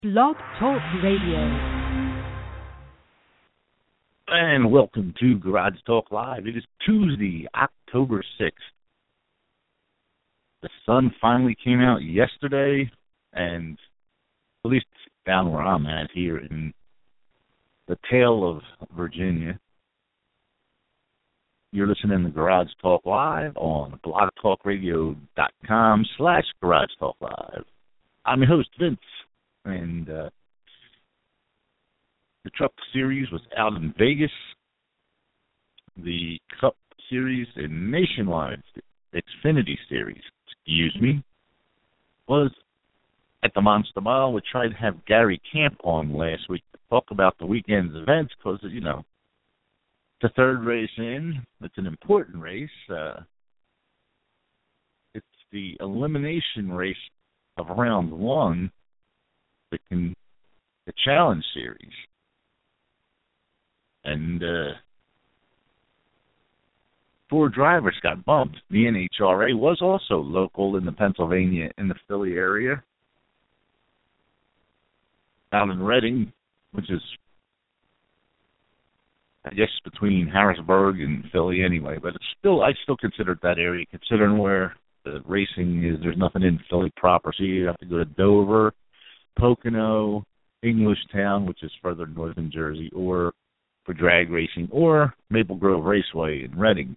Blog Talk Radio. And welcome to Garage Talk Live. It is Tuesday, October 6th. The sun finally came out yesterday, and at least down where I'm at here in the tail of Virginia. You're listening to Garage Talk Live on blogtalkradio.com/Garage Talk Live. I'm your host, Vince, and the Truck Series was out in Vegas. The Cup Series and Nationwide Xfinity Series, was at the Monster Mile. We tried to have Gary Camp on last week to talk about the weekend's events because, you know, the third race in. It's an important race. It's the elimination race of round one, the Challenge Series. And four drivers got bumped. The NHRA was also local in the Pennsylvania and the Philly area. Out in Reading, which is, I guess, between Harrisburg and Philly anyway, but it's still, I still consider it that area, considering where the racing is. There's nothing in Philly proper, so you have to go to Dover, Pocono, Englishtown, which is further north in Jersey, or for drag racing, or Maple Grove Raceway in Reading.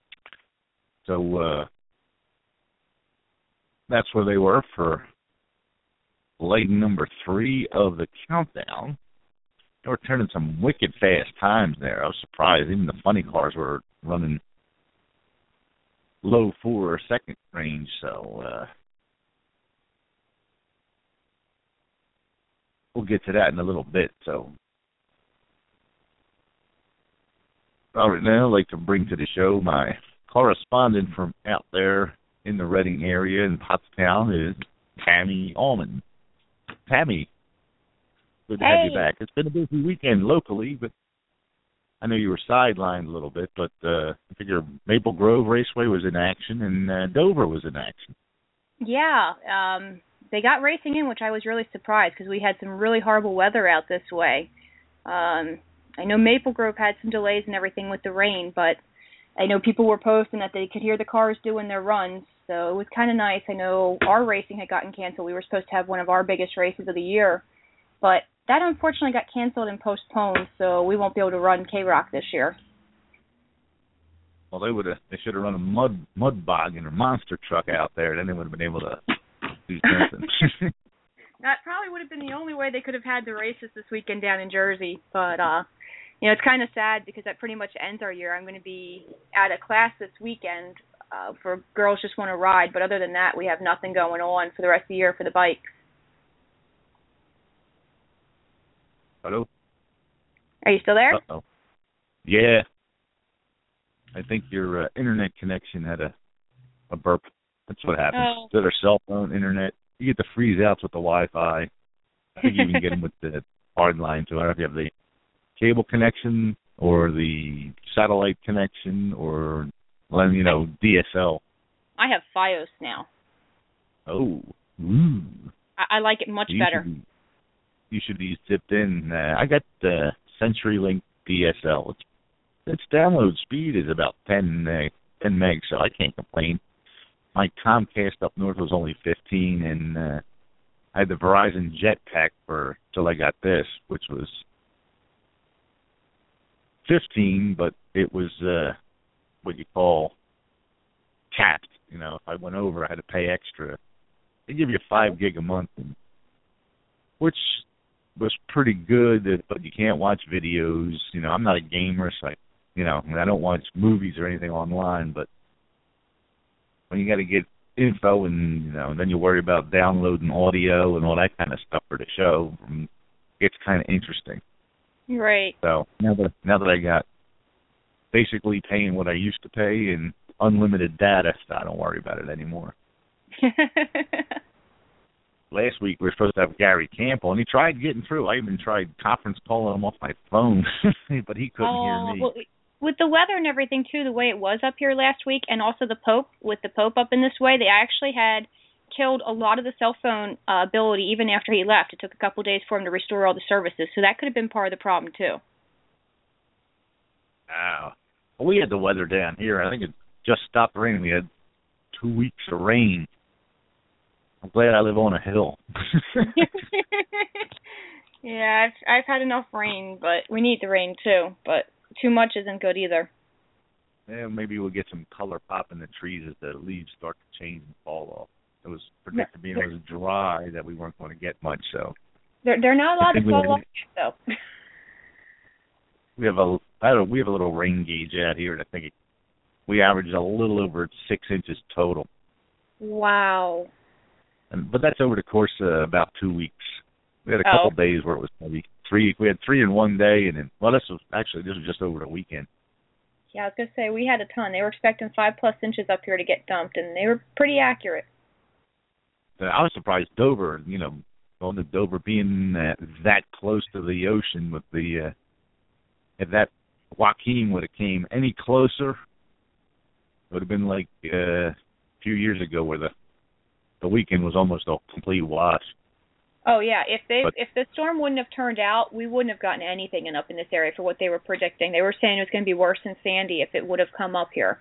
So that's where they were for leg number 3 of the countdown. They were turning some wicked fast times there. I was surprised. Even the funny cars were running low 4 second range. So we'll get to that in a little bit. So all right, now I'd like to bring to the show my correspondent from out there in the Reading area in Pottstown is Tammy Allman. Tammy, good to have you back. It's been a busy weekend locally, but I know you were sidelined a little bit, but I figure Maple Grove Raceway was in action and Dover was in action. Yeah, they got racing in, which I was really surprised because we had some really horrible weather out this way. I know Maple Grove had some delays and everything with the rain, but I know people were posting that they could hear the cars doing their runs, so it was kind of nice. I know our racing had gotten canceled. We were supposed to have one of our biggest races of the year, but that unfortunately got canceled and postponed, so we won't be able to run K-Rock this year. Well, they should have run a mud boggin or monster truck out there, then they would have been able to do something. That probably would have been the only way they could have had the races this weekend down in Jersey, but you know, it's kind of sad because that pretty much ends our year. I'm going to be at a class this weekend for Girls Just Want to Ride, but other than that, we have nothing going on for the rest of the year for the bikes. Hello? Are you still there? Uh-oh. Yeah. I think your internet connection had a burp. That's what happens. Oh. Instead of cell phone, internet, you get the freeze outs with the Wi-Fi. I think you can get them with the hard line, too. I don't know if you have the cable connection or the satellite connection or, you know, DSL. I have Fios now. Oh. Ooh. I like it much better. You should be zipped in. I got the CenturyLink DSL. Its download speed is about 10 megs, so I can't complain. My Comcast up north was only 15, and I had the Verizon Jetpack till I got this, which was 15, but it was what you call capped. You know, if I went over, I had to pay extra. They give you 5 gig a month, which was pretty good, but you can't watch videos. You know, I'm not a gamer, so I don't watch movies or anything online, but when you got to get info and, you know, then you worry about downloading audio and all that kind of stuff for the show, it's kind of interesting. Right. So now that I got basically paying what I used to pay and unlimited data, so I don't worry about it anymore. Last week we were supposed to have Gary Camp on. He tried getting through. I even tried conference calling him off my phone, but he couldn't hear me. Well, with the weather and everything, too, the way it was up here last week, and also the Pope up in this way, they actually had killed a lot of the cell phone ability even after he left. It took a couple days for him to restore all the services, so that could have been part of the problem too. Wow. Well, we had the weather down here. I think it just stopped raining. We had 2 weeks of rain. I'm glad I live on a hill. Yeah, I've had enough rain, but we need the rain too. But too much isn't good either. Yeah, maybe we'll get some color pop in the trees as the leaves start to change and fall off. It was predicted being it was dry that we weren't going to get much, so. They're not allowed to fall off yet, though. We have a little rain gauge out here, and I think we average a little over 6 inches total. Wow. But that's over the course of about 2 weeks. We had a couple days where it was maybe 3. We had 3 in one day, and then this was just over the weekend. Yeah, I was gonna say we had a ton. They were expecting 5+ inches up here to get dumped, and they were pretty accurate. I was surprised Dover, going to Dover being that close to the ocean with the if that Joaquin would have came any closer, it would have been like a few years ago where the weekend was almost a complete wash. Oh yeah, if the storm wouldn't have turned out, we wouldn't have gotten anything up in this area for what they were predicting. They were saying it was going to be worse than Sandy if it would have come up here.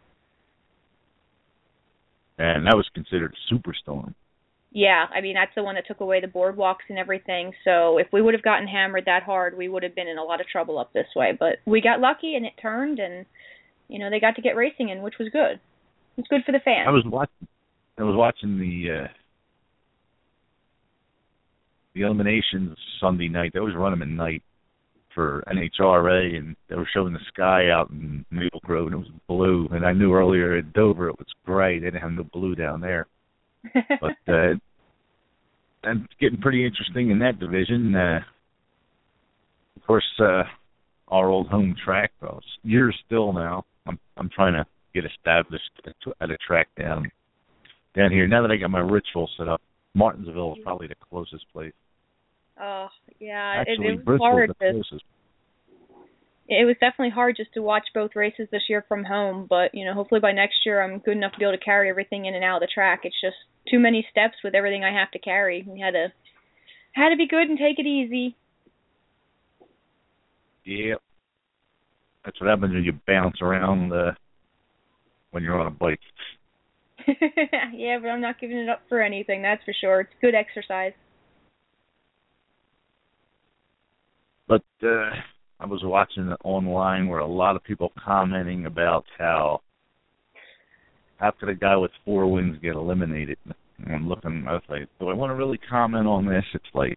And that was considered a superstorm. Yeah, I mean that's the one that took away the boardwalks and everything. So if we would have gotten hammered that hard, we would have been in a lot of trouble up this way. But we got lucky and it turned, and they got to get racing in, which was good. It's good for the fans. I was watching the eliminations Sunday night. They always run them at night for NHRA, and they were showing the sky out in Maple Grove, and it was blue. And I knew earlier at Dover it was gray. They didn't have no blue down there. But and it's getting pretty interesting in that division. Of course, our old home track, well, it's years still now. I'm trying to get established at a track down here. Now that I got my ritual set up, Martinsville is probably the closest place. Oh, yeah. Actually, it was Bristol's hard. The closest. It was definitely hard just to watch both races this year from home, but, hopefully by next year I'm good enough to be able to carry everything in and out of the track. It's just too many steps with everything I have to carry. We had to be good and take it easy. Yep. That's what happens when you bounce around when you're on a bike. Yeah, but I'm not giving it up for anything, that's for sure. It's good exercise. But I was watching it online where a lot of people commenting about how could a guy with 4 wins get eliminated? And I'm looking, I was like, do I want to really comment on this? It's like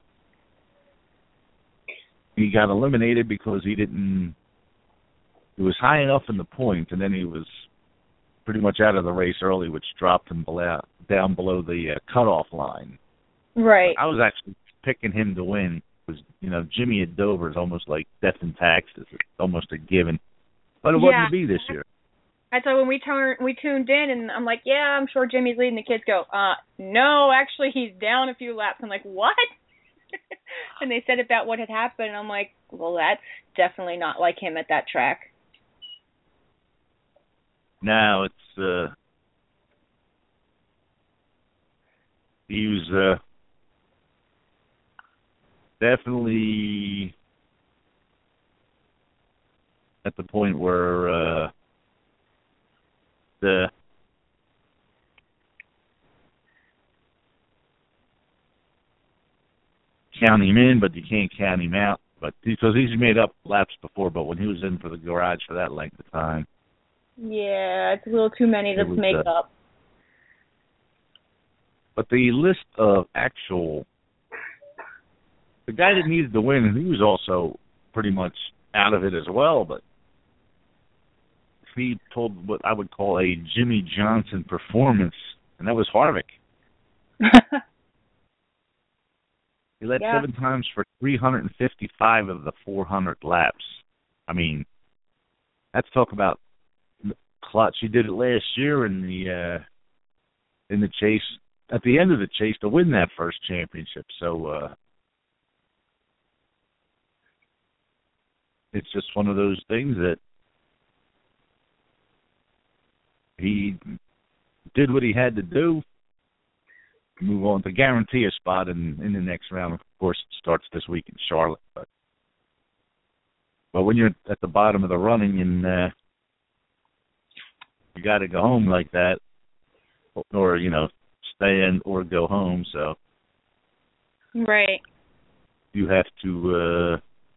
he got eliminated because he was high enough in the points, and then he was pretty much out of the race early, which dropped him down below the cutoff line. Right. I was actually picking him to win. Jimmy at Dover is almost like death and taxes. It's almost a given. But it wasn't to be this year. I thought when we tuned in, and I'm like, yeah, I'm sure Jimmy's leading. The kids go, no, actually he's down a few laps. I'm like, what? And they said about what had happened, and I'm like, well, that's definitely not like him at that track. No, it's he was definitely at the point where count him in, but you can't count him out. But because he's made up laps before, but when he was in for the garage for that length of time. Yeah, it's a little too many to make up. But the list of the guy that needed to win, and he was also pretty much out of it as well, but he pulled what I would call a Jimmy Johnson performance, and that was Harvick. He led 7 times for 355 of the 400 laps. I mean, let's talk about clutch. He did it last year in the chase, at the end of the chase, to win that first championship. So it's just one of those things that he did what he had to do. move on to guarantee a spot in the next round. Of course, it starts this week in Charlotte. But when you're at the bottom of the running and you got to go home like that, or, stay in or go home, so. Right. You have to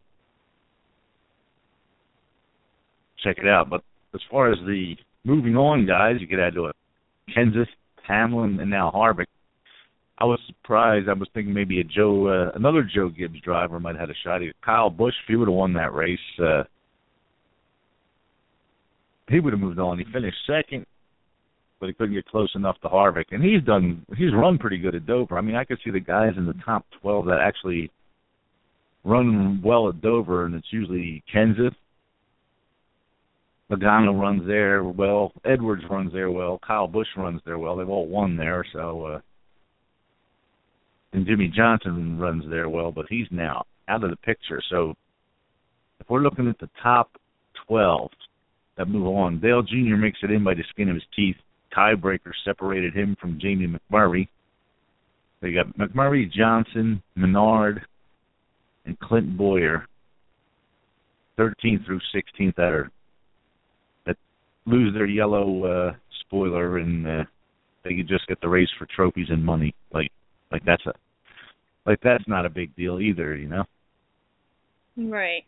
check it out. But as far as the moving on guys, you could add to it Kenseth, Hamlin, and now Harvick. I was surprised. I was thinking maybe another Joe Gibbs driver might have had a shot. Kyle Busch, if he would have won that race, he would have moved on. He finished second, but he couldn't get close enough to Harvick. And he's run pretty good at Dover. I mean, I could see the guys in the top 12 that actually run well at Dover, and it's usually Kenseth. Logano runs there well. Edwards runs there well. Kyle Busch runs there well. They've all won there, so. And Jimmy Johnson runs there well, but he's now out of the picture. So if we're looking at the top 12 that move on, Dale Jr. makes it in by the skin of his teeth. Tiebreaker separated him from Jamie McMurray. They got McMurray, Johnson, Menard, and Clint Boyer, 13th through 16th that lose their yellow spoiler, and they could just get the race for trophies and money. Like that's not a big deal either, Right.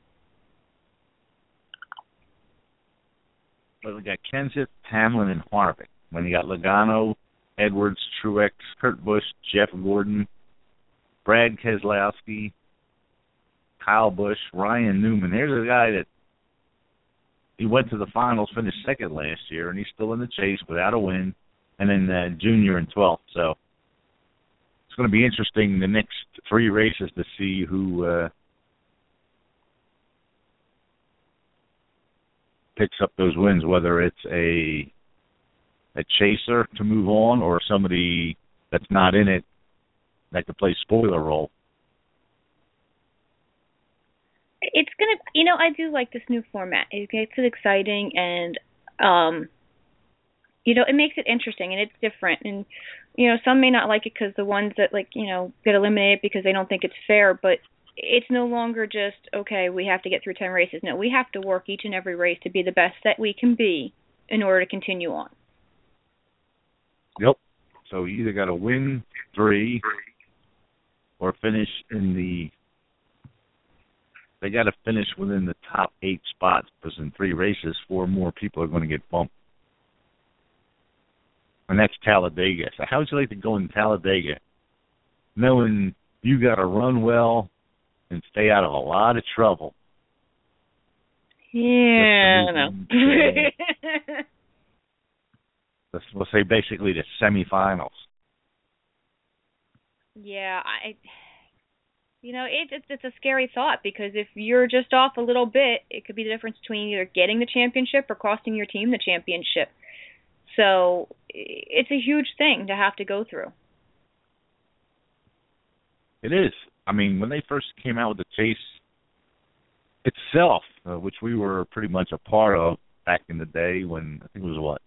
But we got Kenseth, Hamlin, and Harvick. When you got Logano, Edwards, Truex, Kurt Busch, Jeff Gordon, Brad Keselowski, Kyle Busch, Ryan Newman. Here's a guy that he went to the finals, finished second last year, and he's still in the chase without a win. And then Junior in 12th. So it's going to be interesting the next 3 races to see who picks up those wins, whether it's a chaser to move on or somebody that's not in it that could play spoiler role. It's going to, I do like this new format. It makes it exciting and, it makes it interesting and it's different. And, some may not like it because the ones that, get eliminated because they don't think it's fair, but it's no longer just, okay, we have to get through 10 races. No, we have to work each and every race to be the best that we can be in order to continue on. Yep. So you either got to win 3 or finish they got to finish within the top 8 spots, because in 3 races, 4 more people are going to get bumped. And that's Talladega. So how would you like to go in Talladega knowing you got to run well and stay out of a lot of trouble? Yeah, I don't know. We'll say basically the semifinals. Yeah, it's a scary thought, because if you're just off a little bit, it could be the difference between either getting the championship or costing your team the championship. So it's a huge thing to have to go through. It is. I mean, when they first came out with the chase itself, which we were pretty much a part of back in the day when, I think it was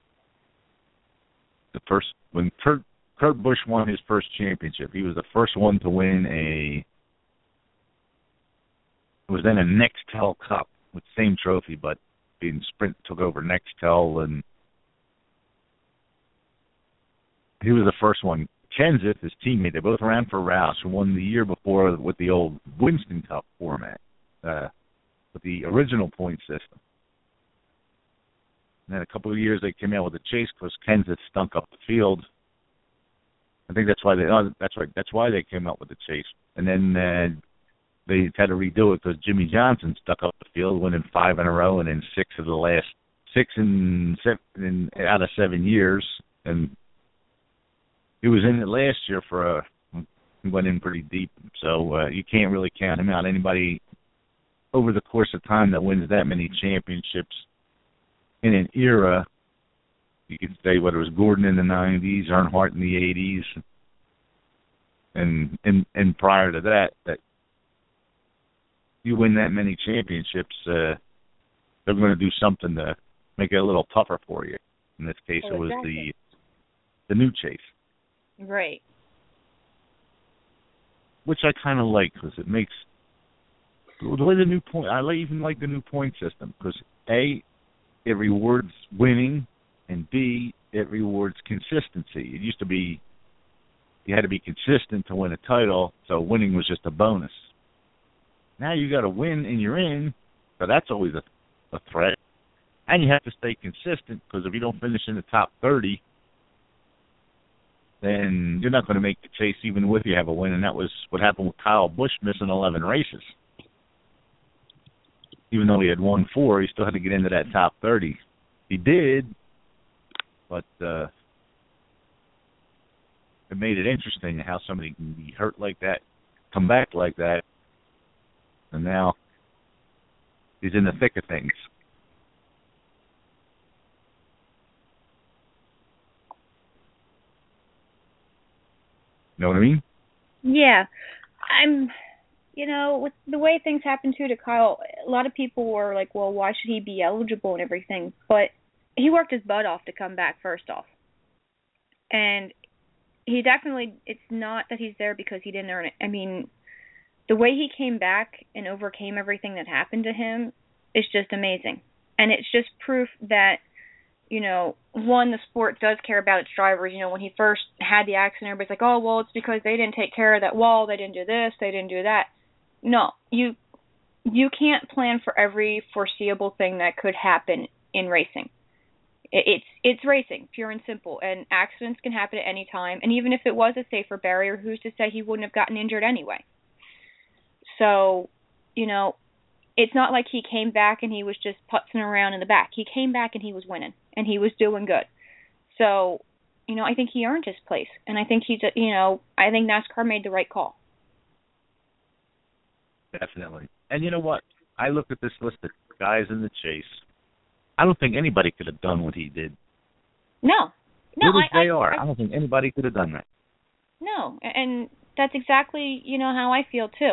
when Kurt Busch won his first championship. He was the first one to win it was then a Nextel Cup with the same trophy, but being Sprint took over Nextel, and he was the first one. Kenseth, his teammate, they both ran for Roush, who won the year before with the old Winston Cup format, with the original point system. And then a couple of years they came out with the chase because Kenseth stunk up the field. I think that's why that's why they came out with the chase. And then they had to redo it because Jimmy Johnson stuck up the field, winning 5 in a row, and then 6 of the last 6 out of 7 years. And he was in it last year he went in pretty deep. So you can't really count him out. Anybody over the course of time that wins that many championships in an era, you could say whether it was Gordon in the 90s, Earnhardt in the 80s, and prior to that you win that many championships, they're going to do something to make it a little tougher for you. In this case, it was the new chase. Right. which I kind of like because it makes the way the new point. I even like the new point system because A, it rewards winning, and B, it rewards consistency. It used to be you had to be consistent to win a title, so winning was just a bonus. Now you got to win and you're in, so that's always a threat. And you have to stay consistent because if you don't finish in the top 30, then you're not going to make the chase even if you have a win. And that was what happened with Kyle Busch missing 11 races. Even though he had won 4, he still had to get into that top 30. He did, but it made it interesting how somebody can be hurt like that, come back like that, and now he's in the thick of things. You know what I mean? Yeah. With the way things happened to Kyle, a lot of people were like, well, why should he be eligible and everything? But he worked his butt off to come back, first off. And he definitely, it's not that he's there because he didn't earn it. I mean, the way he came back and overcame everything that happened to him is just amazing. And it's just proof that, one, the sport does care about its drivers. When he first had the accident, everybody's like, oh, well, it's because they didn't take care of that wall, they didn't do this, they didn't do that. No, you can't plan for every foreseeable thing that could happen in racing. It's racing, pure and simple, and accidents can happen at any time. And even if it was a safer barrier, who's to say he wouldn't have gotten injured anyway? So, it's not like he came back and he was just putzing around in the back. He came back and he was winning, and he was doing good. So, I think he earned his place, and I think I think NASCAR made the right call. Definitely. And you know what? I look at this list of guys in the chase. I don't think anybody could have done what he did. No. I don't think anybody could have done that. No, and that's exactly, how I feel too.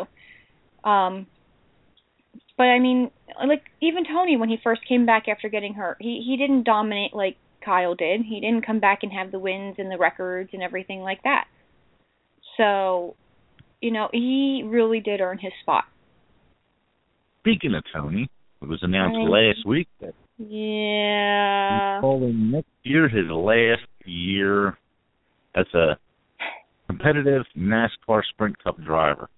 But I mean, like even Tony, when he first came back after getting hurt, he didn't dominate like Kyle did. He didn't come back and have the wins and the records and everything like that. So, he really did earn his spot. Speaking of Tony, it was announced last week that he's calling next year his last year as a competitive NASCAR Sprint Cup driver.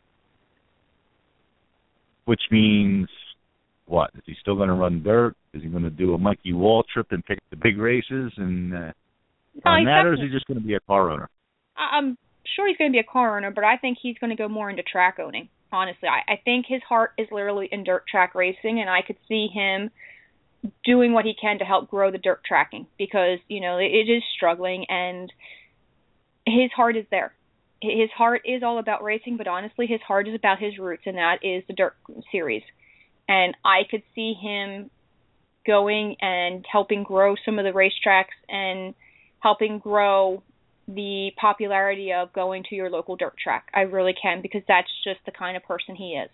Which means, what? Is he still going to run dirt? Is he going to do a Mikey Wall trip and pick the big races and on that, or is he just going to be a car owner? I'm sure he's going to be a car owner, but I think he's going to go more into track owning, honestly. I think his heart is literally in dirt track racing, and I could see him doing what he can to help grow the dirt tracking because, it is struggling, and his heart is there. His heart is all about racing, but honestly, his heart is about his roots, and that is the dirt series. And I could see him going and helping grow some of the racetracks and helping grow the popularity of going to your local dirt track. I really can, because that's just the kind of person he is.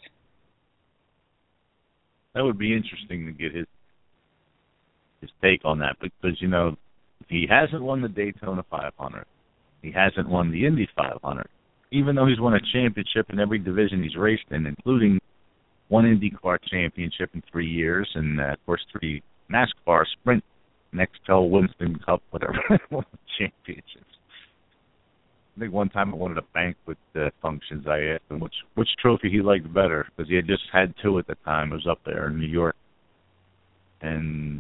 That would be interesting to get his take on that, because, he hasn't won the Daytona 500. He hasn't won the Indy 500, even though he's won a championship in every division he's raced in, including one IndyCar championship in 3 years, and, of course, 3 NASCAR Sprint, Nextel, Winston Cup, whatever, championships. I think one time at one of the banquet functions, I asked him which trophy he liked better, because he had just had 2 at the time. It was up there in New York. And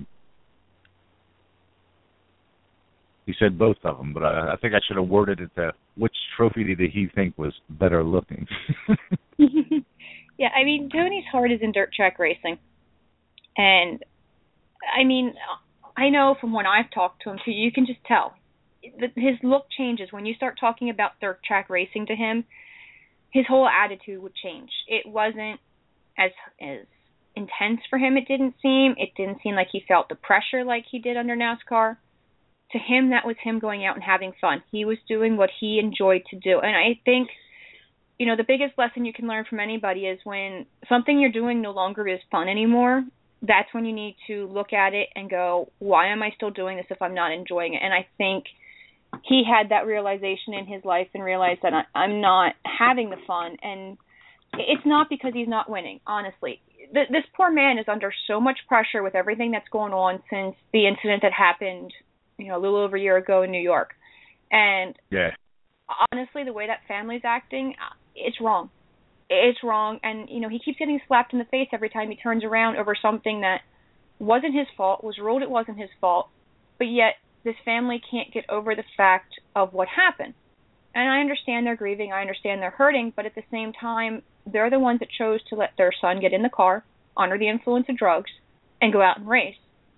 he said both of them, but I think I should have worded it to which trophy did he think was better looking. Yeah, I mean, Tony's heart is in dirt track racing. And, I mean, I know from when I've talked to him, too, you can just tell. His look changes. When you start talking about dirt track racing to him, his whole attitude would change. It wasn't as intense for him, it didn't seem. It didn't seem like he felt the pressure like he did under NASCAR. To him, that was him going out and having fun. He was doing what he enjoyed to do. And I think, the biggest lesson you can learn from anybody is when something you're doing no longer is fun anymore, that's when you need to look at it and go, why am I still doing this if I'm not enjoying it? And I think he had that realization in his life and realized that I'm not having the fun. And it's not because he's not winning, honestly. This poor man is under so much pressure with everything that's going on since the incident that happened, a little over a year ago in New York. And yeah, honestly, the way that family's acting, it's wrong. It's wrong. And, he keeps getting slapped in the face every time he turns around over something that wasn't his fault, was ruled it wasn't his fault, but yet this family can't get over the fact of what happened. And I understand they're grieving, I understand they're hurting, but at the same time, they're the ones that chose to let their son get in the car, under the influence of drugs, and go out and race.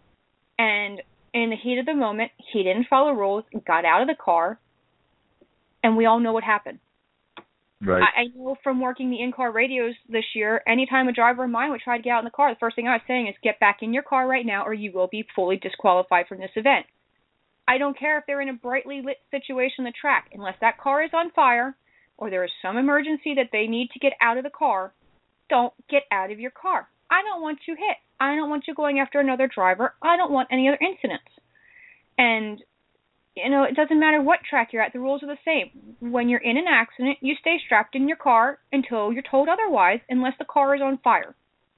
And in the heat of the moment, he didn't follow rules, got out of the car, and we all know what happened. Right. I know from working the in-car radios this year, anytime a driver of mine would try to get out in the car, the first thing I was saying is, get back in your car right now or you will be fully disqualified from this event. I don't care if they're in a brightly lit situation on the track. Unless that car is on fire or there is some emergency that they need to get out of the car, don't get out of your car. I don't want you hit. I don't want you going after another driver. I don't want any other incidents. And it doesn't matter what track you're at. The rules are the same. When you're in an accident, you stay strapped in your car until you're told otherwise, unless the car is on fire.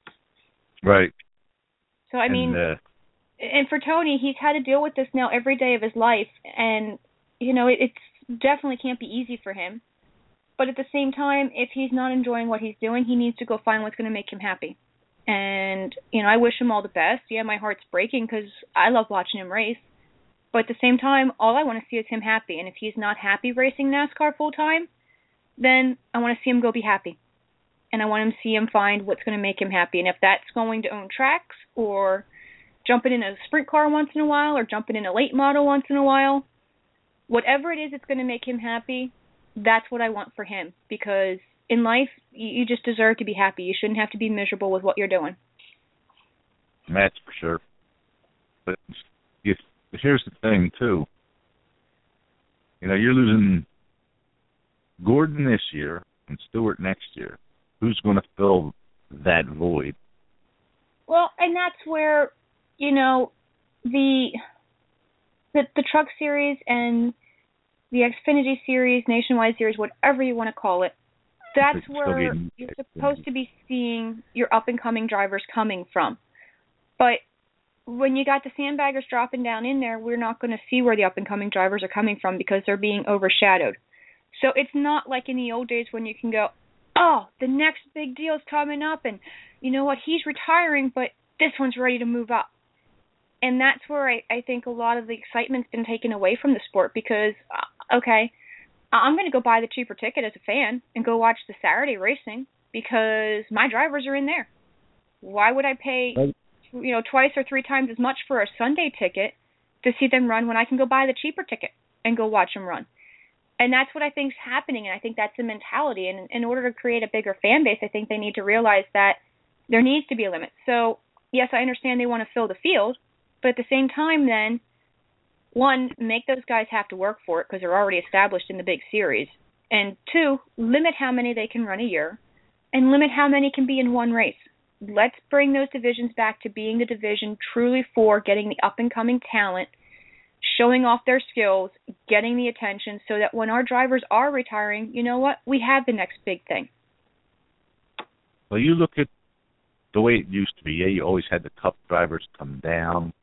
Right. So, and for Tony, he's had to deal with this now every day of his life, and, it's definitely can't be easy for him. But at the same time, if he's not enjoying what he's doing, he needs to go find what's going to make him happy. And, I wish him all the best. Yeah, my heart's breaking because I love watching him race. But at the same time, all I want to see is him happy. And if he's not happy racing NASCAR full-time, then I want to see him go be happy. And I want him to see him find what's going to make him happy. And if that's going to own tracks or jumping in a sprint car once in a while or jumping in a late model once in a while, whatever it is that's going to make him happy, that's what I want for him. Because in life, you just deserve to be happy. You shouldn't have to be miserable with what you're doing. That's for sure. But here's the thing, too. You're losing Gordon this year and Stewart next year. Who's going to fill that void? Well, and that's where, the Truck Series and the Xfinity Series, Nationwide Series, whatever you want to call it, that's where you're supposed to be seeing your up-and-coming drivers coming from. But when you got the sandbaggers dropping down in there, we're not going to see where the up-and-coming drivers are coming from because they're being overshadowed. So it's not like in the old days when you can go, oh, the next big deal is coming up, and you know what, he's retiring, but this one's ready to move up. And that's where I think a lot of the excitement's been taken away from the sport because, okay, I'm going to go buy the cheaper ticket as a fan and go watch the Saturday racing because my drivers are in there. Why would I pay twice or three times as much for a Sunday ticket to see them run when I can go buy the cheaper ticket and go watch them run? And that's what I think is happening, and I think that's the mentality. And in order to create a bigger fan base, I think they need to realize that there needs to be a limit. So, yes, I understand they want to fill the field, but at the same time then, one, make those guys have to work for it because they're already established in the big series. And two, limit how many they can run a year and limit how many can be in one race. Let's bring those divisions back to being the division truly for getting the up-and-coming talent, showing off their skills, getting the attention so that when our drivers are retiring, you know what? We have the next big thing. Well, you look at the way it used to be. Yeah, you always had the Cup drivers come down,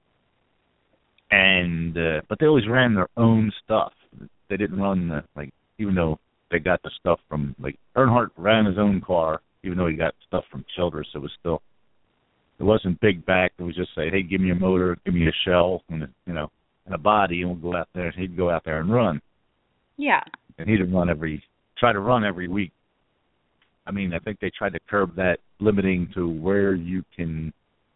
and but they always ran their own stuff. They didn't run, even though they got the stuff from, Earnhardt ran his own car, even though he got stuff from Childress. It was still, it wasn't big back. It was just say, hey, give me a motor, give me a shell, and a body, and we'll go out there. He'd go out there and run. Yeah. And he'd try to run every week. I think they tried to curb that, limiting to where you can,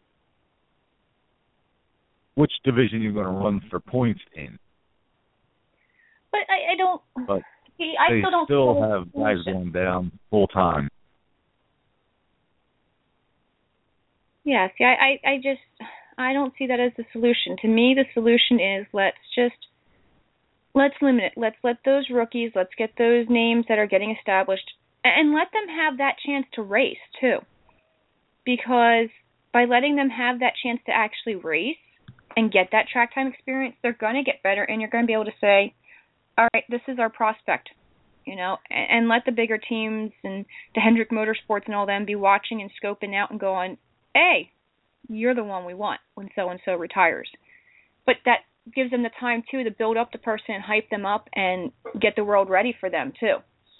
which division you're going to run for points in. But I don't. But I still have guys going down full time. Yeah, see, I don't see that as the solution. To me, the solution is let's limit it. Let's let those rookies, let's get those names that are getting established, and let them have that chance to race, too. Because by letting them have that chance to actually race and get that track time experience, they're going to get better, and you're going to be able to say, all right, this is our prospect, and let the bigger teams and the Hendrick Motorsports and all them be watching and scoping out and going, hey, you're the one we want when so-and-so retires. But that gives them the time, too, to build up the person and hype them up and get the world ready for them, too.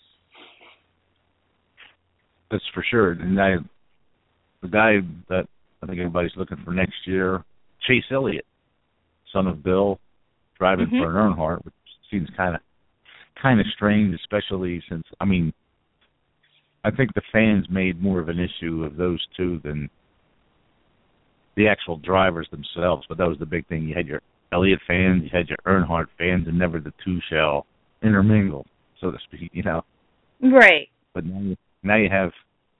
That's for sure. And the guy that I think everybody's looking for next year, Chase Elliott, son of Bill, driving for an Earnhardt, which seems kind of strange, especially since, I think the fans made more of an issue of those two than the actual drivers themselves. But that was the big thing. You had your Elliott fans, you had your Earnhardt fans, and never the two shall intermingle, so to speak, Right. But now you have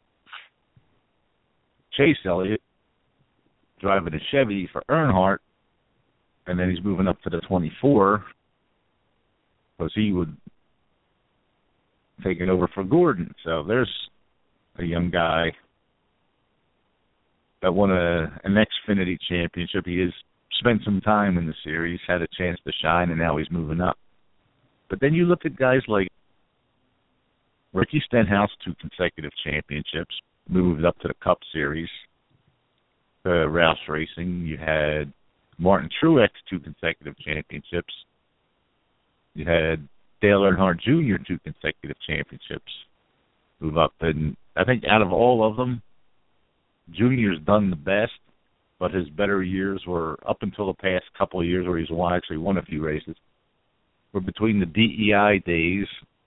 Chase Elliott driving a Chevy for Earnhardt, and then he's moving up to the 24 because he would take it over for Gordon. So there's a young guy that won an Xfinity championship. He has spent some time in the series, had a chance to shine, and now he's moving up. But then you look at guys like Ricky Stenhouse, 2 consecutive championships, moved up to the Cup Series, Roush Racing. You had Martin Truex, 2 consecutive championships. You had Dale Earnhardt Jr., 2 consecutive championships, move up. And I think out of all of them, Junior's done the best, but his better years were up until the past couple of years where he's actually won a few races. Were between the DEI days,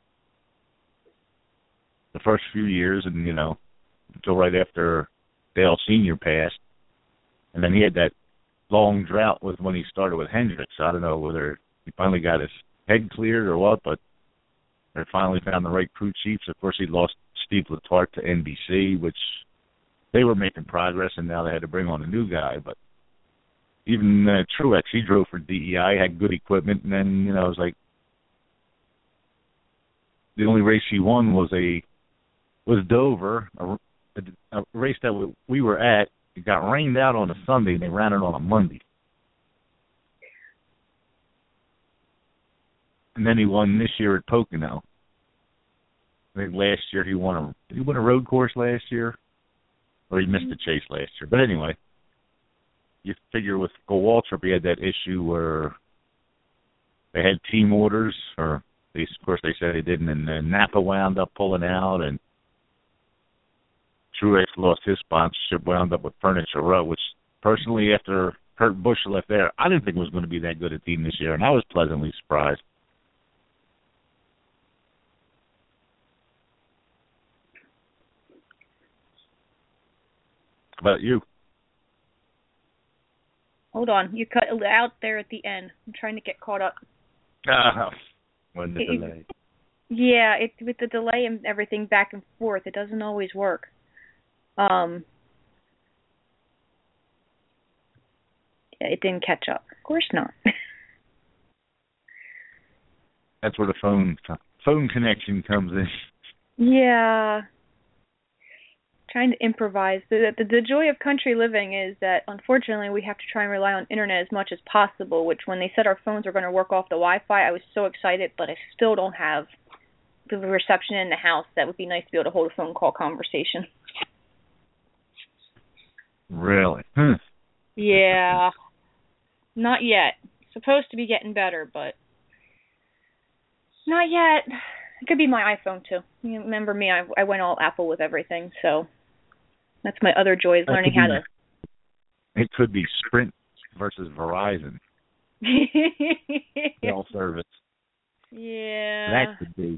the first few years, and, until right after Dale Sr. passed. And then he had that long drought with when he started with Hendrick. So I don't know whether he finally got his head cleared or what, but they finally found the right crew chiefs. Of course, he lost Steve Letarte to NBC, which they were making progress, and now they had to bring on a new guy. But even Truex, he drove for DEI, had good equipment, and then, it was like the only race he won was Dover, a race that we were at. It got rained out on a Sunday, and they ran it on a Monday. And then he won this year at Pocono. I think last year did he win a road course last year? Or he missed the chase last year. But anyway, you figure with Waltrip, he had that issue where they had team orders, or at least, of course, they said they didn't, and then Napa wound up pulling out, and Truex lost his sponsorship, wound up with Furniture Row, which personally, after Kurt Busch left there, I didn't think it was going to be that good a team this year, and I was pleasantly surprised. How about you? Hold on. You cut out there at the end. I'm trying to get caught up. When the delay. Yeah, with the delay and everything back and forth, it doesn't always work. It didn't catch up. Of course not. That's where the phone connection comes in. Yeah. Trying to improvise. The joy of country living is that, unfortunately, we have to try and rely on internet as much as possible, which when they said our phones were going to work off the Wi-Fi, I was so excited, but I still don't have the reception in the house. That would be nice to be able to hold a phone call conversation. Really? Yeah. Not yet. Supposed to be getting better, but not yet. It could be my iPhone, too. You remember me, I went all Apple with everything, so that's my other joy is learning how to... It could be Sprint versus Verizon. Cell service. Yeah. That could be.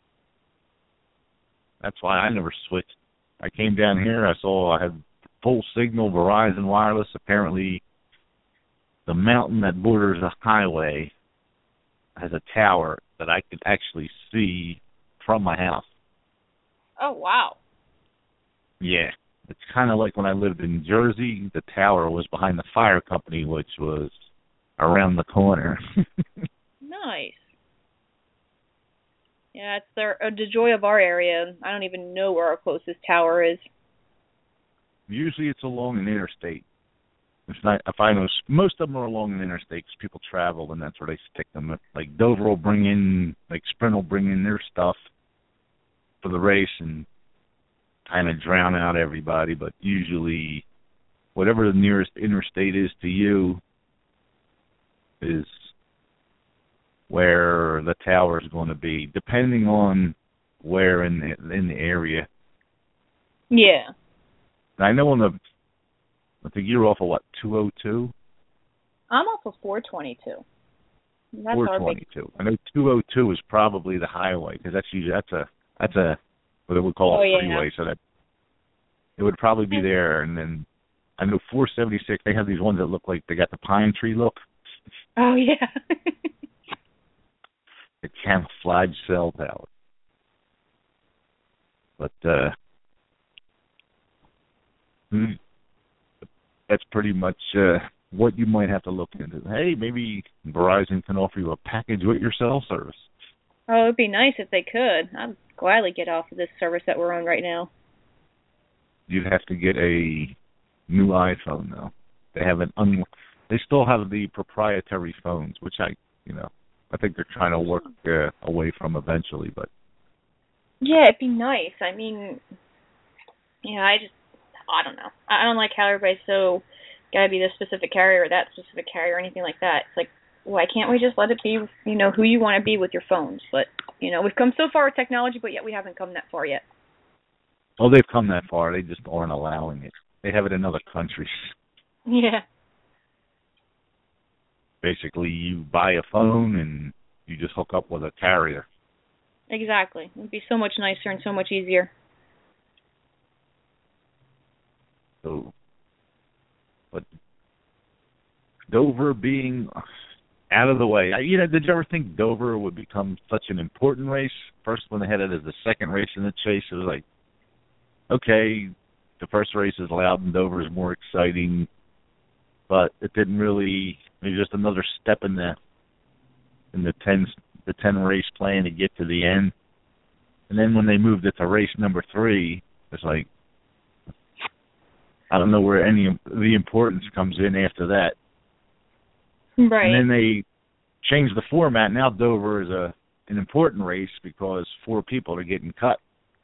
That's why I never switched. I came down here, I had full signal Verizon wireless. Apparently, the mountain that borders the highway has a tower that I could actually see from my house. Oh, wow. Yeah. It's kind of like when I lived in Jersey, the tower was behind the fire company, which was around the corner. Nice. Yeah, it's the joy of our area. I don't even know where our closest tower is. Usually it's along an interstate. It's not. If I know, most of them are along the interstate 'cause people travel, and that's where they stick them. Like Dover will bring in, like Sprint will bring in their stuff for the race and kind of drown out everybody. But usually, whatever the nearest interstate is to you is where the tower is going to be, depending on where in the area. Yeah. I know I think you're off of what, 202? I'm off of 422. That's 422. I know 202 is probably the highway because that's a what they would call a freeway. So that it would probably be there. And then I know 476. They have these ones that look like they got the pine tree look. Oh yeah. The camouflage cell tower. But that's pretty much what you might have to look into. Hey, maybe Verizon can offer you a package with your cell service. Oh, it'd be nice if they could. I'd gladly get off of this service that we're on right now. You'd have to get a new iPhone, though. They have they still have the proprietary phones, which I think they're trying to work away from eventually. But yeah, it'd be nice. I mean, I don't know. I don't like how everybody's so gotta be this specific carrier or that specific carrier or anything like that. It's like, why can't we just let it be, who you want to be with your phones? But, we've come so far with technology, but yet we haven't come that far yet. Oh, they've come that far. They just aren't allowing it. They have it in other countries. Yeah. Basically, you buy a phone and you just hook up with a carrier. Exactly. It'd be so much nicer and so much easier. So, but Dover being out of the way, did you ever think Dover would become such an important race? First one they had it as the second race in the chase. It was like, okay, the first race is loud and Dover is more exciting, but it didn't really. Maybe just another step in the 10 race plan to get to the end. And then when they moved it to race number 3, it's like, I don't know where any of the importance comes in after that. Right. And then they changed the format. Now Dover is an important race because 4 people are getting cut.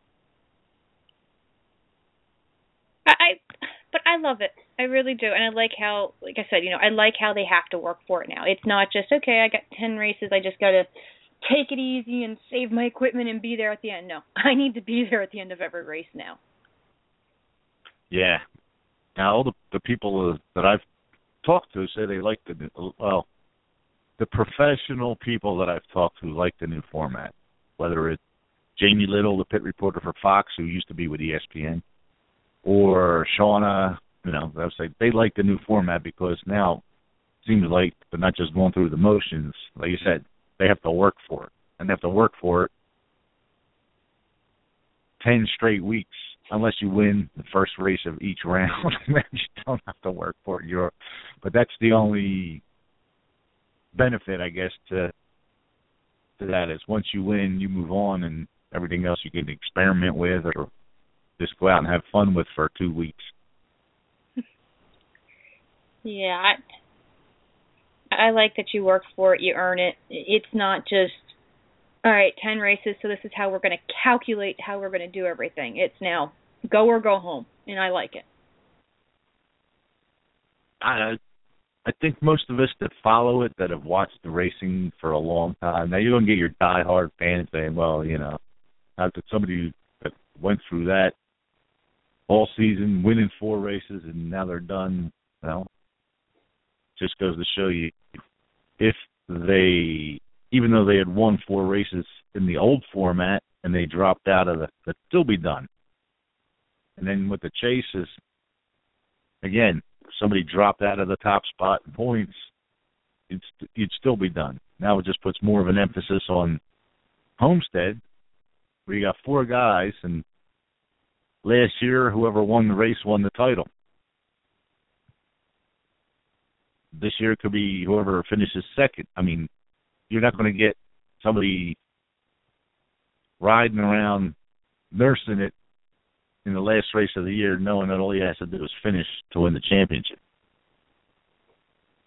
But I love it. I really do. And I like how, like I said, I like how they have to work for it now. It's not just, okay, I got 10 races, I just got to take it easy and save my equipment and be there at the end. No, I need to be there at the end of every race now. Yeah. Now, all the people that I've talked to say they like the professional people that I've talked to like the new format, whether it's Jamie Little, the pit reporter for Fox, who used to be with ESPN, or Shauna, they'll say they like the new format because now it seems like they're not just going through the motions. Like you said, they have to work for it. And they have to work for it 10 straight weeks, unless you win the first race of each round. Then you don't have to work for it. But that's the only benefit, I guess, to that is once you win, you move on, and everything else you can experiment with or just go out and have fun with for 2 weeks. Yeah, I like that you work for it, you earn it. It's not just, all right, 10 races, so this is how we're going to calculate how we're going to do everything. It's now go or go home, and I like it. I think most of us that follow it, that have watched the racing for a long time, now you're going to get your diehard fans saying, well, how could somebody that went through that all season, winning 4 races, and now they're done, just goes to show you, if they, even though they had won 4 races in the old format and they dropped out of they'd still be done. And then with the chases, again, if somebody dropped out of the top spot in points, you'd still be done. Now it just puts more of an emphasis on Homestead, where you got 4 guys, and last year, whoever won the race won the title. This year it could be whoever finishes second. I mean, you're not going to get somebody riding around nursing it in the last race of the year knowing that all he has to do is finish to win the championship.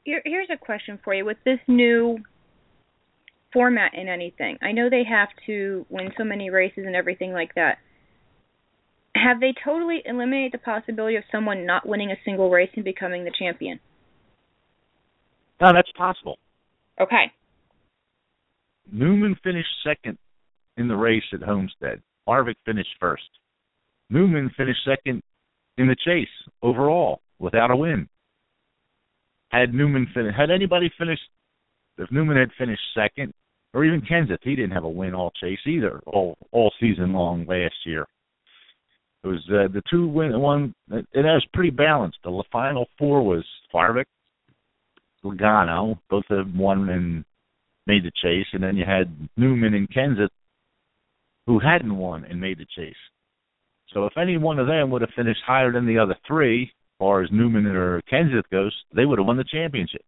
Here's a question for you. With this new format in anything, I know they have to win so many races and everything like that. Have they totally eliminated the possibility of someone not winning a single race and becoming the champion? No, that's possible. Okay. Newman finished second in the race at Homestead. Harvick finished first. Newman finished second in the chase overall without a win. Had anybody finished, if Newman had finished second, or even Kenseth, he didn't have a win all chase either, all season long last year. It was the two win one. It was pretty balanced. The final four was Harvick, Logano, both of them won and made the chase, and then you had Newman and Kenseth, who hadn't won and made the chase. So if any one of them would have finished higher than the other three, as far as Newman or Kenseth goes, they would have won the championship.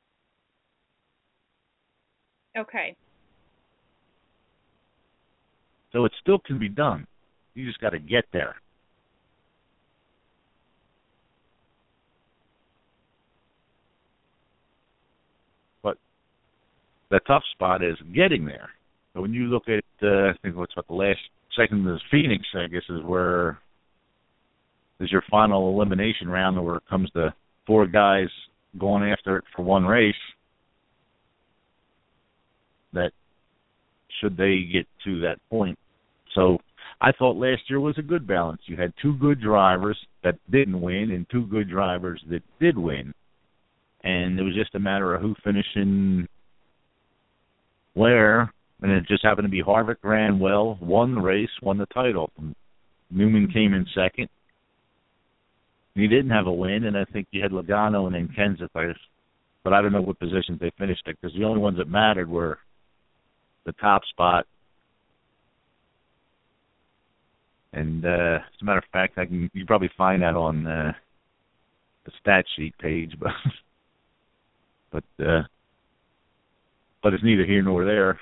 Okay. So it still can be done. You just got to get there. But the tough spot is getting there. So when you look at, I think what's the last second is Phoenix, I guess, is where is your final elimination round, where it comes to four guys going after it for one race. That should they get to that point. So I thought last year was a good balance. You had two good drivers that didn't win and two good drivers that did win. And it was just a matter of who finished in where. And it just happened to be Harvick ran well, won the race, won the title. Newman came in second. He didn't have a win, and I think you had Logano and then Kenseth. But I don't know what positions they finished at, because the only ones that mattered were the top spot. And as a matter of fact, you can probably find that on the stat sheet page, but it's neither here nor there.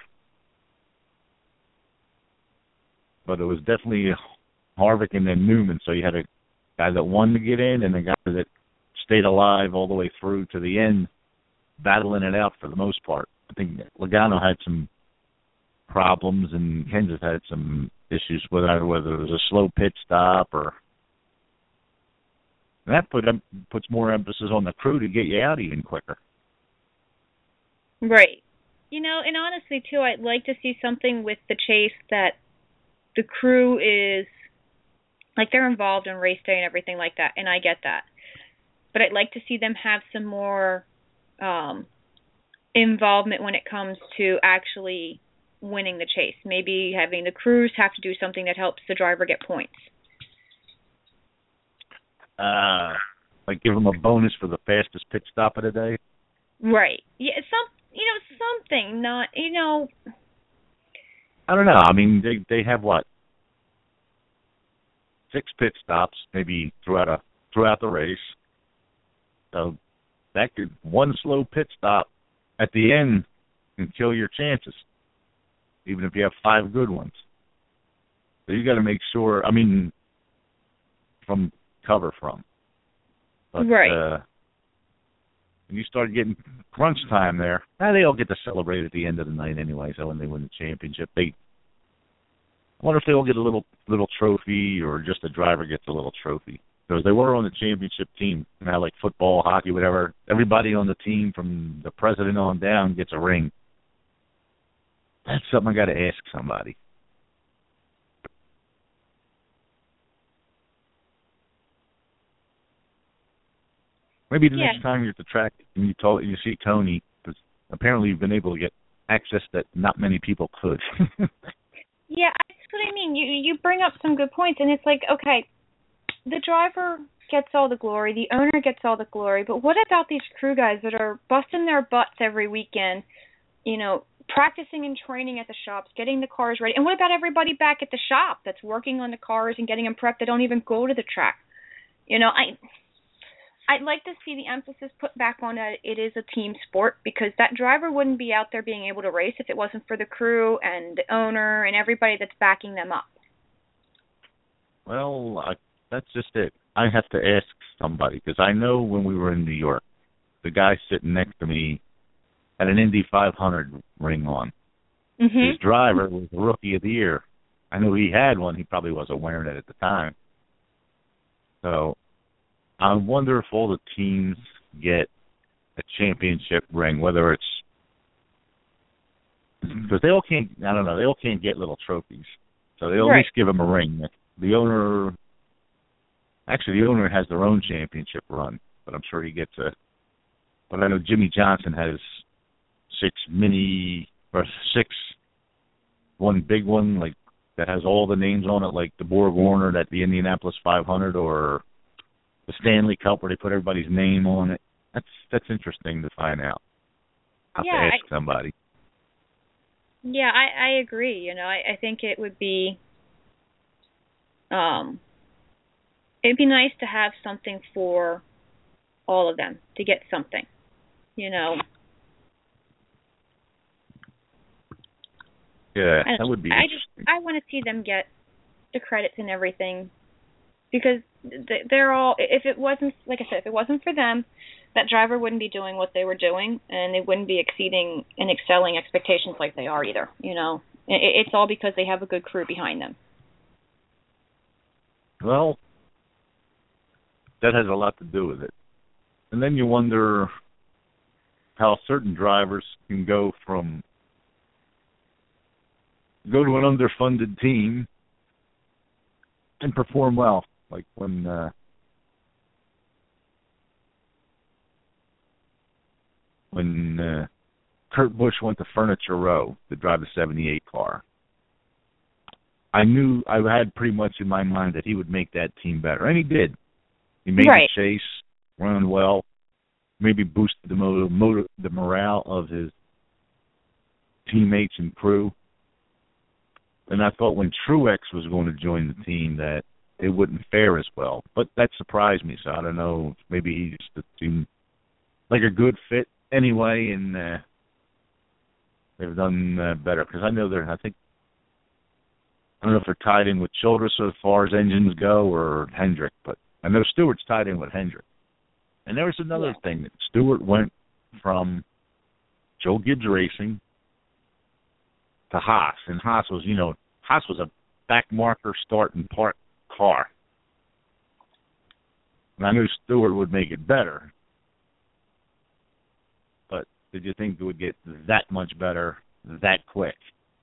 But it was definitely Harvick and then Newman. So you had a guy that won to get in and a guy that stayed alive all the way through to the end, battling it out for the most part. I think Logano had some problems and Kenseth had some issues with whether it was a slow pit stop or that puts more emphasis on the crew to get you out even quicker. Right. You know, and honestly, too, I'd like to see something with the chase that the crew is, like, they're involved in race day and everything like that, and I get that. But I'd like to see them have some more involvement when it comes to actually winning the chase. Maybe having the crews have to do something that helps the driver get points. Like give them a bonus for the fastest pit stop of the day? Right. Yeah, something, not, I don't know. I mean, they have, 6 pit stops maybe throughout the race. So that could, one slow pit stop at the end can kill your chances, even if you have 5 good ones. So you got to make sure, cover from. But, right. when you start getting crunch time there, they all get to celebrate at the end of the night anyway. So when they win the championship, I wonder if they all get a little trophy, or just the driver gets a little trophy. Because they were on the championship team, like football, hockey, whatever. Everybody on the team, from the president on down, gets a ring. That's something I got to ask somebody. Maybe the next time you're at the track and you see Tony, because apparently you've been able to get access that not many people could. Yeah, that's what I mean. You bring up some good points, and it's like, okay, the driver gets all the glory, the owner gets all the glory, but what about these crew guys that are busting their butts every weekend, practicing and training at the shops, getting the cars ready? And what about everybody back at the shop that's working on the cars and getting them prepped that don't even go to the track? I'd like to see the emphasis put back on that it is a team sport, because that driver wouldn't be out there being able to race if it wasn't for the crew and the owner and everybody that's backing them up. Well, that's just it. I have to ask somebody, because I know when we were in New York, the guy sitting next to me had an Indy 500 ring on. Mm-hmm. His driver was the Rookie of the Year. I knew he had one. He probably wasn't wearing it at the time. So I wonder if all the teams get a championship ring, whether it's because they all can't. I don't know. They all can't get little trophies, so they at least give them a ring. The owner has their own championship run, but I'm sure he gets a. But I know Jimmy Johnson has 6 one big one like that has all the names on it, like the Borg Warner, that the Indianapolis 500, or the Stanley Cup, where they put everybody's name on it. That's interesting to find out. I'll have to ask somebody. Yeah, I agree. You know, I think it would be it'd be nice to have something for all of them, to get something, you know. Yeah, that would be interesting. I want to see them get the credits and everything, because they're all, if it wasn't, like I said, if it wasn't for them, that driver wouldn't be doing what they were doing, and they wouldn't be exceeding and excelling expectations like they are either, you know. It's all because they have a good crew behind them. Well, that has a lot to do with it. And then you wonder how certain drivers can go to an underfunded team and perform well. Like when Kurt Busch went to Furniture Row to drive the 78 car, I knew I had pretty much in my mind that he would make that team better, and he did. He made the chase, run well, maybe boosted the morale of his teammates and crew. And I thought when Truex was going to join the team that it wouldn't fare as well. But that surprised me, so I don't know. Maybe he just seemed like a good fit anyway, and they've done better. Because I know I don't know if they're tied in with Childress as far as engines go or Hendrick, but I know Stewart's tied in with Hendrick. And there was another thing that Stewart went from Joe Gibbs Racing to Haas, and Haas was a back marker start and park car. And I knew Stewart would make it better, but did you think it would get that much better that quick?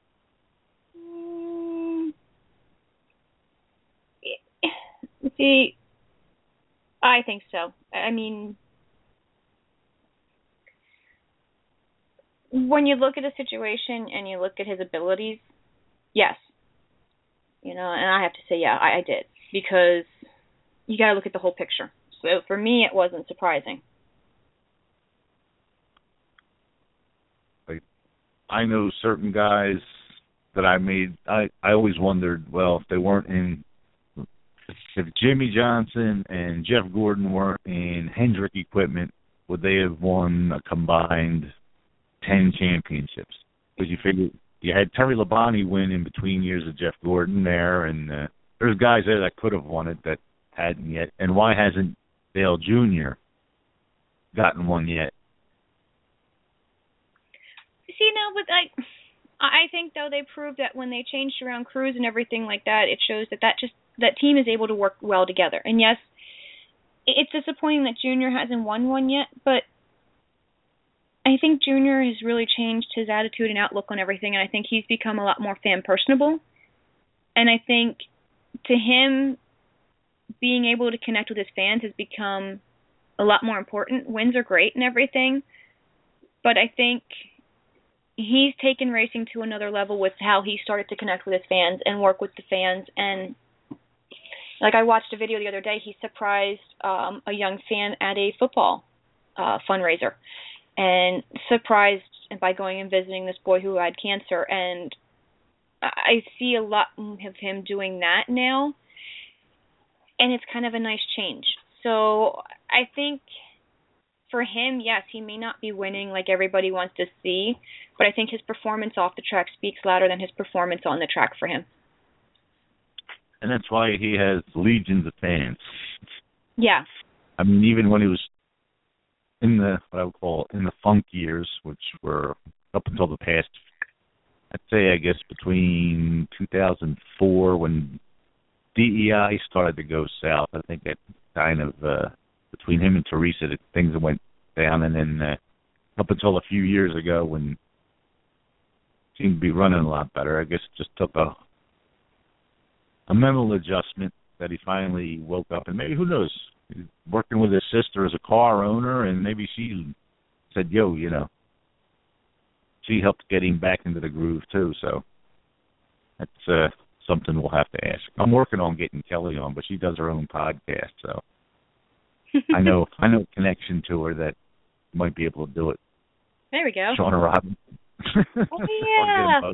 See, I think so. I mean, when you look at a situation and you look at his abilities, yes. You know, and I have to say, yeah, I did. Because you got to look at the whole picture. So for me, it wasn't surprising. I know certain guys that I always wondered, well, if Jimmy Johnson and Jeff Gordon weren't in Hendrick equipment, would they have won a combined 10 championships? Because you figure you had Terry Labonte win in between years of Jeff Gordon there, and there's guys there that could have won it that hadn't yet. And why hasn't Dale Jr. gotten one yet? See, no, but I think, though, they proved that when they changed around crews and everything like that, it shows that team is able to work well together. And yes, it's disappointing that Junior hasn't won one yet, but I think Junior has really changed his attitude and outlook on everything, and I think he's become a lot more fan personable. And I think to him, being able to connect with his fans has become a lot more important. Wins are great and everything, but I think he's taken racing to another level with how he started to connect with his fans and work with the fans. And like I watched a video the other day, he surprised a young fan at a football fundraiser, and surprised by going and visiting this boy who had cancer. And I see a lot of him doing that now, and it's kind of a nice change. So I think for him, yes, he may not be winning like everybody wants to see, but I think his performance off the track speaks louder than his performance on the track for him. And that's why he has legions of fans. Yeah. I mean, even when he was in the what I would call in the funk years, which were up until the past, I'd say, I guess between 2004 when DEI started to go south. I think that kind of between him and Teresa, things went down, and then up until a few years ago when it seemed to be running a lot better. I guess it just took a mental adjustment that he finally woke up, and maybe, who knows, he's working with his sister as a car owner, and maybe she said, yo, you know, she helped get him back into the groove too. So that's something we'll have to ask. I'm working on getting Kelly on, but she does her own podcast, so I know a connection to her that might be able to do it. There we go. Shauna Robinson. Oh, yeah.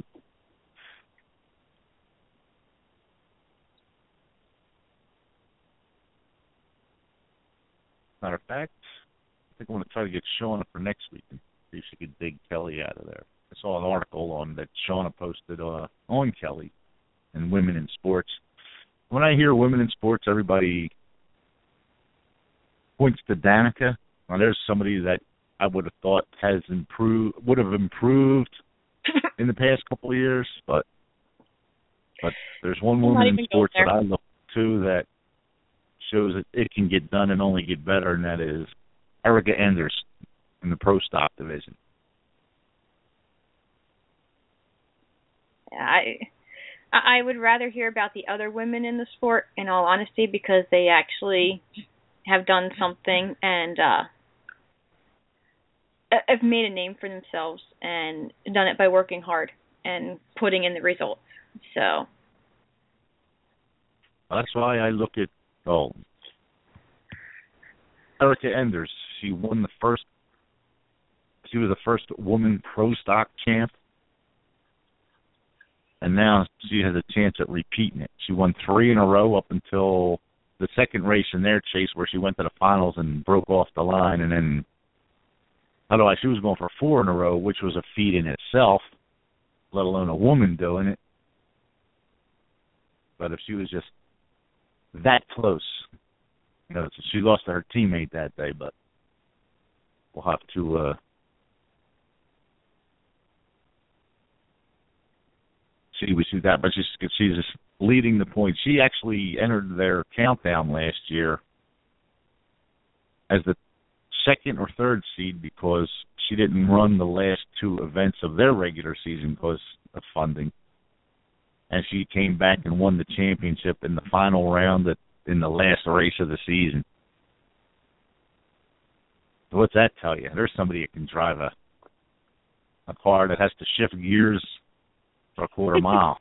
Matter of fact, I think I want to try to get Shauna for next week and see if she could dig Kelly out of there. I saw an article on that Shauna posted on Kelly and women in sports. When I hear women in sports, everybody points to Danica. Now, there's somebody that I would have thought would have improved in the past couple of years, but there's one woman in sports that I look to that shows that it can get done and only get better, and that is Erica Enders in the pro stock division. I would rather hear about the other women in the sport, in all honesty, because they actually have done something and have made a name for themselves and done it by working hard and putting in the results. So that's why I look at Erica Enders. She was the first woman pro stock champ, and now she has a chance at repeating it. She won 3 in a row up until the second race in their chase, where she went to the finals and broke off the line, and then otherwise she was going for 4 in a row, which was a feat in itself, let alone a woman doing it. But if she was just that close, you know, she lost to her teammate that day, but we'll have to see that. But she's just leading the points. She actually entered their countdown last year as the second or third seed because she didn't run the last 2 events of their regular season because of funding. And she came back and won the championship in the final round in the last race of the season. So what's that tell you? There's somebody that can drive a car that has to shift gears for a quarter mile.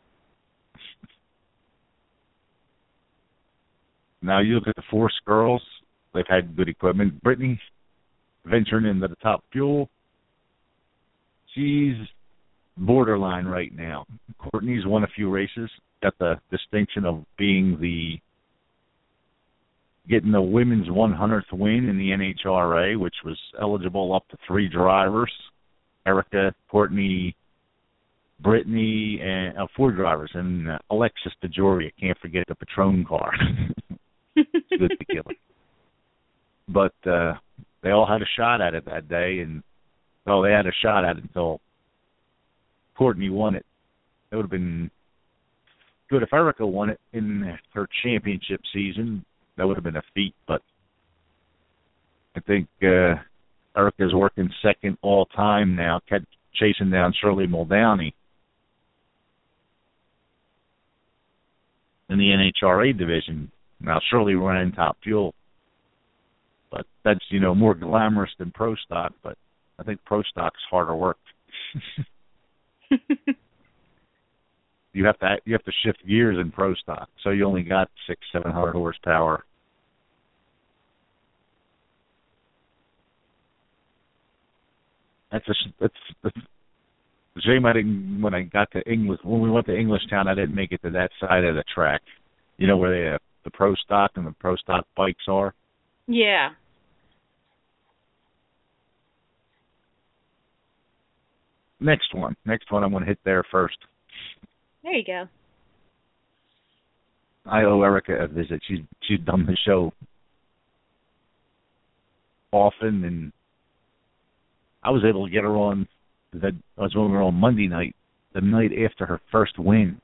Now you look at the Force girls. They've had good equipment. Brittany venturing into the Top Fuel. She's borderline right now. Courtney's won a few races. Got the distinction of getting the women's 100th win in the NHRA, which was eligible up to 3 drivers. Erica, Courtney, Brittany, and 4 drivers, and Alexis DeJoria. Can't forget the Patron car. It's good tequila. But they all had a shot at it that day, and they had a shot at it until Courtney won it. It would have been good if Erica won it in her championship season. That would have been a feat, but I think Erica's working second all-time now, chasing down Shirley Muldowney in the NHRA division. Now, Shirley ran in Top Fuel, but that's, more glamorous than Pro Stock, but I think Pro Stock's harder work. You have to shift gears in Pro Stock, so you only got 600-700 horsepower. That's a shame I didn't, when I got to English, when we went to Englishtown, I didn't make it to that side of the track. You know where they have the Pro Stock and the Pro Stock bikes are? Yeah. Next one I'm going to hit there first. There you go. I owe Erica a visit. She's done the show often, and I was able to get her on. I was on her on Monday night, the night after her first win.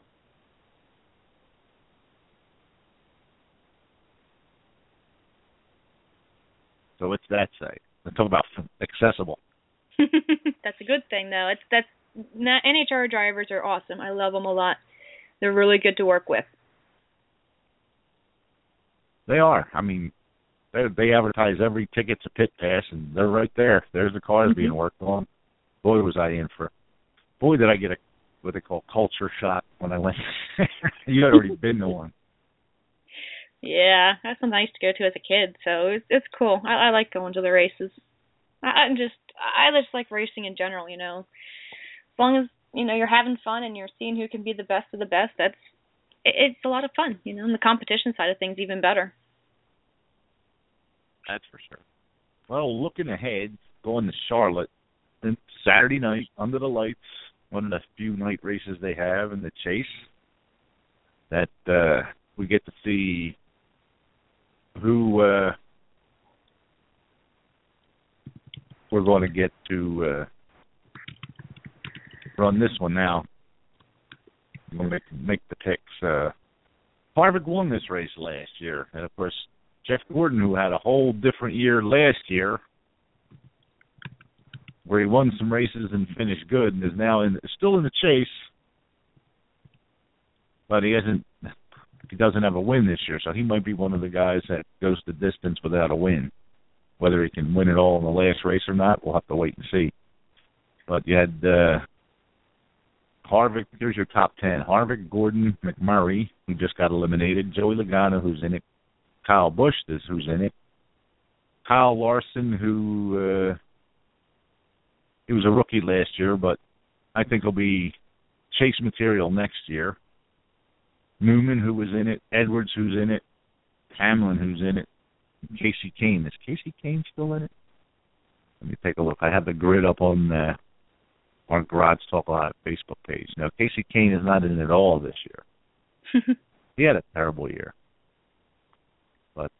So what's that say? Let's talk about accessible. That's a good thing, though. NHR drivers are awesome. I love them a lot. They're really good to work with. They are. I mean, they advertise every ticket's a pit pass, and they're right there. There's the cars being worked on. Boy, was I in for. Boy, did I get what they call culture shock when I went. You had already been to one. Yeah, that's something I used to go to as a kid, so it's cool. I like going to the races. I just like racing in general, you know. As long as, you know, you're having fun and you're seeing who can be the best of the best, it's a lot of fun, you know, and the competition side of things even better. That's for sure. Well, looking ahead, going to Charlotte, Saturday night, under the lights, one of the few night races they have in the Chase, that we get to see who we're going to get to run this one now. I'm going to make the picks. Harvick won this race last year, and of course, Jeff Gordon, who had a whole different year last year, where he won some races and finished good, and is now still in the Chase, but he doesn't have a win this year, so he might be one of the guys that goes the distance without a win. Whether he can win it all in the last race or not, we'll have to wait and see. But you had Harvick. Here's your top 10. Harvick, Gordon, McMurray, who just got eliminated, Joey Logano, who's in it, Kyle Busch, who's in it, Kyle Larson, who he was a rookie last year, but I think he'll be Chase material next year. Newman, who was in it, Edwards, who's in it, Hamlin, who's in it, Casey Kane. Is Casey Kane still in it? Let me take a look. I have the grid up on our Garage Talk Live Facebook page. Now, Casey Kane is not in it at all this year. He had a terrible year. But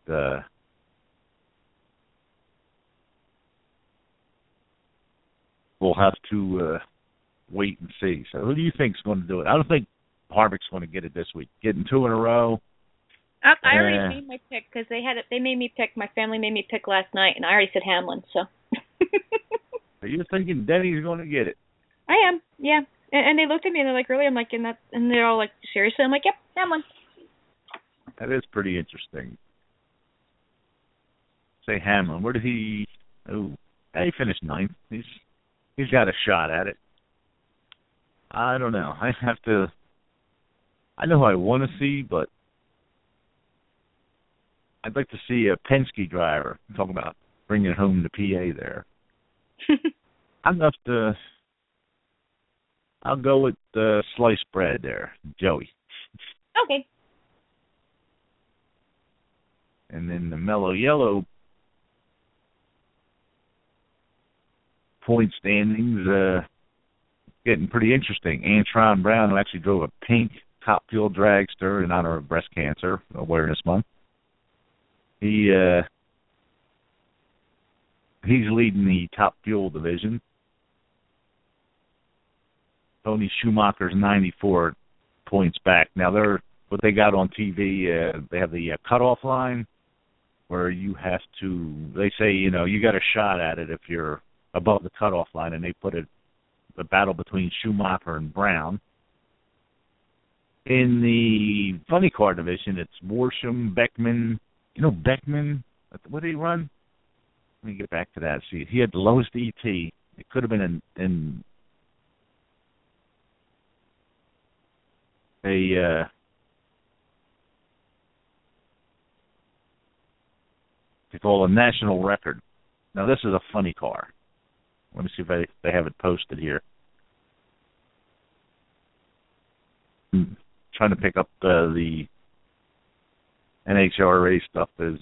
we'll have to wait and see. So who do you think is going to do it? I don't think Harvick's going to get it this week. Getting 2 in a row. I already made my pick because they made me pick. My family made me pick last night, and I already said Hamlin. So. Are you thinking Denny's going to get it? I am, yeah. And they looked at me and they're like, really? I'm like, and they're all like, seriously? I'm like, yep, Hamlin. That is pretty interesting. Say Hamlin. Where did he? Oh, he finished 9th. He's got a shot at it. I don't know. I know who I want to see, but I'd like to see a Penske driver. I'm talking about bringing home the PA there. I'll go with sliced bread there, Joey. Okay. And then the mellow yellow point standings getting pretty interesting. Antron Brown, who actually drove a pink Top Fuel dragster in honor of Breast Cancer Awareness Month. He's leading the Top Fuel division. Tony Schumacher's 94 points back. Now, what they got on TV, they have the cutoff line where you have to, they say, you got a shot at it if you're above the cutoff line, and they put the battle between Schumacher and Brown. In the funny car division, it's Worsham, Beckman. Beckman, what did he run? Let me get back to that. See, he had the lowest ET. It could have been in they call a national record. Now, this is a funny car. Let me see if they have it posted here. I'm trying to pick up the NHRA stuff is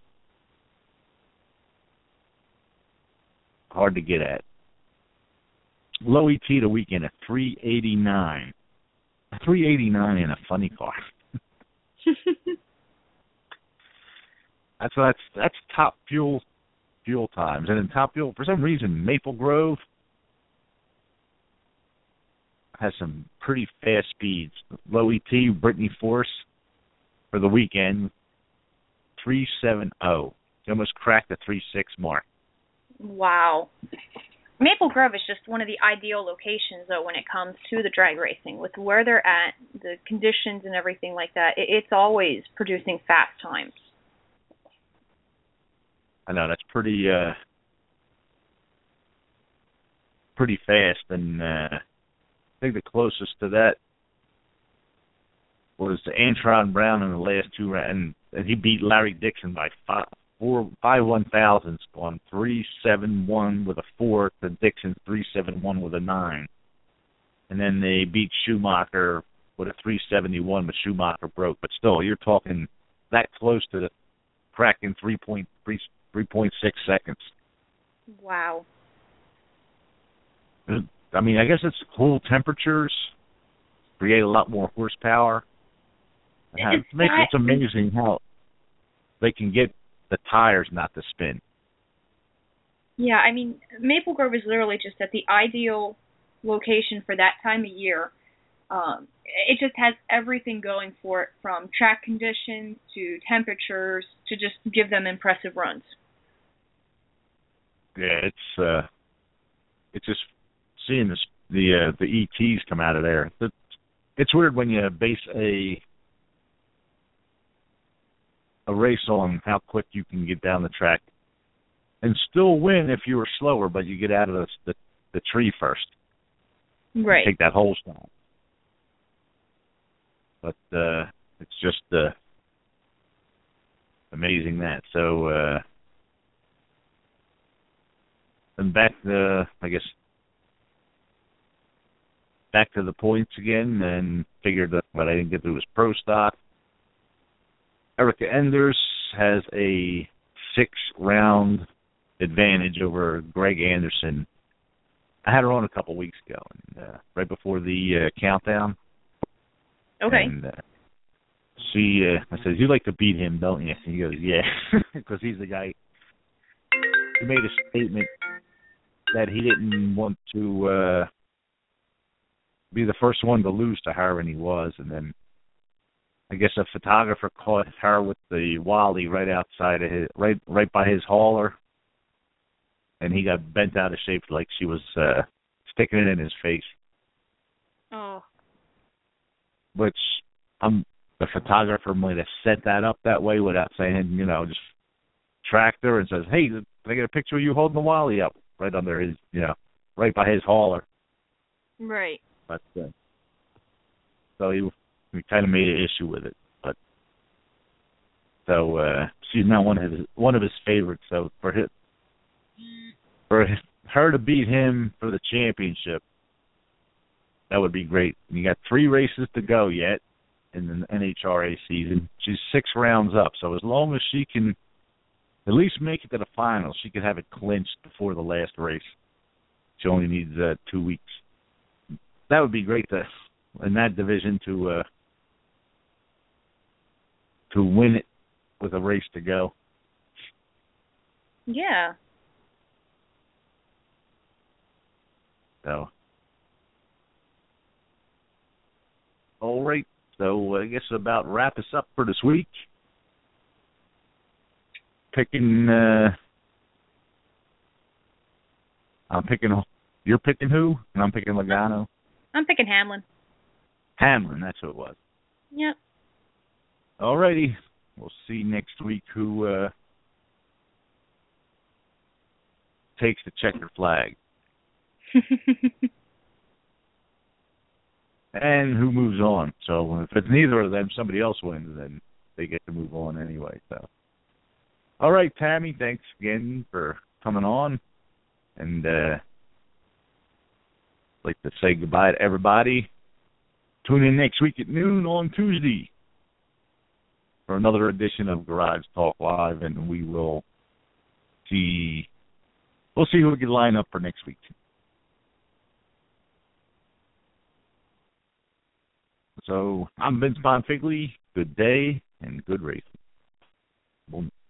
hard to get at. Low ET the weekend at 389. 389 in a funny car. That's Top Fuel fuel times. And in Top Fuel, for some reason, Maple Grove has some pretty fast speeds. Low ET, Brittany Force, for the weekend, 3.70. She almost cracked the 3.6 mark. Wow. Maple Grove is just one of the ideal locations, though, when it comes to the drag racing. With where they're at, the conditions and everything like that, it's always producing fast times. I know, that's pretty fast, and I think the closest to that was Antron Brown in the last two rounds, and he beat Larry Dixon by 5/1,000ths on 3.71 with a 4 to Dixon 3.71 with a 9. And then they beat Schumacher with a 3.71, but Schumacher broke. But still, you're talking that close to the cracking 3.6 seconds. Wow. I mean, I guess it's cool temperatures create a lot more horsepower. It's amazing how they can get the tires not to spin. Yeah, I mean, Maple Grove is literally just at the ideal location for that time of year. It just has everything going for it, from track conditions to temperatures to just give them impressive runs. Yeah, it's just seeing the ETs come out of there. It's weird when you base a race on how quick you can get down the track and still win if you were slower, but you get out of the tree first. Right. Take that whole shot. But it's just amazing that. So, and back to the points again, and figured that what I didn't get through was Pro Stock. Erica Enders has a 6-round advantage over Greg Anderson. I had her on a couple weeks ago, and, right before the countdown. Okay. And I said, "You like to beat him, don't you?" And he goes, "Yeah," because he's the guy. He made a statement that he didn't want to be the first one to lose to her, and he was. And then I guess a photographer caught her with the Wally right outside of his, right by his hauler, and he got bent out of shape like she was sticking it in his face. Oh. Which the photographer might have set that up that way without saying, just tracked her and says, "Hey, can I get a picture of you holding the Wally up right under his, right by his hauler?" Right. But so he kind of made an issue with it. But so she's not one of his favorites. So for her to beat him for the championship, that would be great. And you got 3 races to go yet in the NHRA season. She's 6 rounds up, so as long as she can at least make it to the finals, she could have it clinched before the last race. She only needs 2 weeks. That would be great in that division to win it with a race to go. Yeah. So, all right. So I guess about wrap us up for this week. You're picking who? And I'm picking Logano. I'm picking Hamlin. Hamlin, that's who it was. Yep. All righty. We'll see next week who takes the checkered flag. And who moves on. So if it's neither of them, somebody else wins, then they get to move on anyway. So, all right, Tammy, thanks again for coming on. And I'd like to say goodbye to everybody. Tune in next week at noon on Tuesday for another edition of Garage Talk Live, and we'll see who we can line up for next week. So I'm Vince Bonfigley. Good day and good racing. Boom.